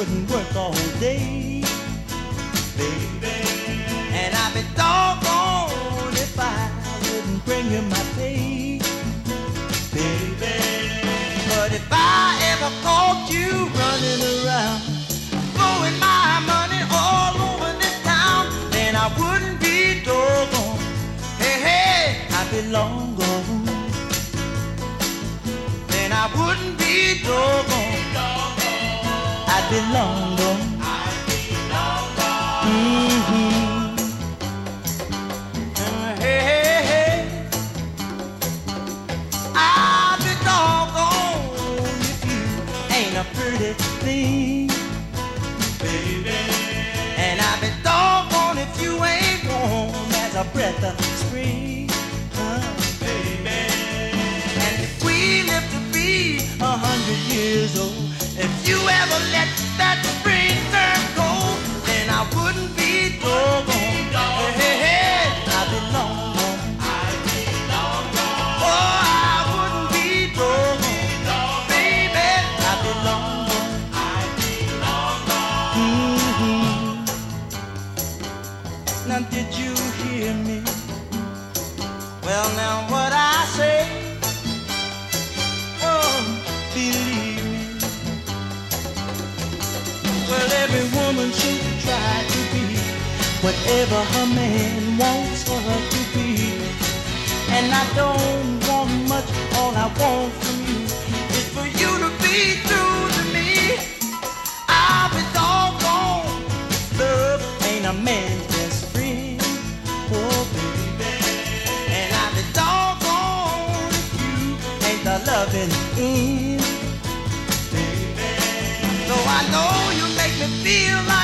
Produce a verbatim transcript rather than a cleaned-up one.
wouldn't work all day, baby. And I'd be doggone if I wouldn't bring you my pay, baby. But if I ever caught you running around, blowing my money all over this town, then I wouldn't be doggone. Hey, hey, I'd be long gone. Then I wouldn't be doggone. I'd be long gone. I'd be long gone. Mm-hmm. Uh, hey, hey, hey. I'd be doggone if you ain't a pretty thing, baby. And I'd be doggone if you ain't warm as a breath of spring, uh, baby. And if we live to be a hundred years old, if you ever let that spring turn cold, then I wouldn't be doggone. Hey, hey, hey, I'd be long gone. I'd be long gone. Oh, I wouldn't be doggone. Baby, I'd be long gone. I'd be long gone. Mm-hmm. Now did you hear me? Well, now what I say, oh, believe me. Well, every woman should try to be whatever her man wants for her to be. And I don't want much, all I want from you is for you to be true to me. I'll be doggone, love ain't a man's best friend, oh baby. And I'll be doggone if you ain't the loving end, baby. So I know you make me feel like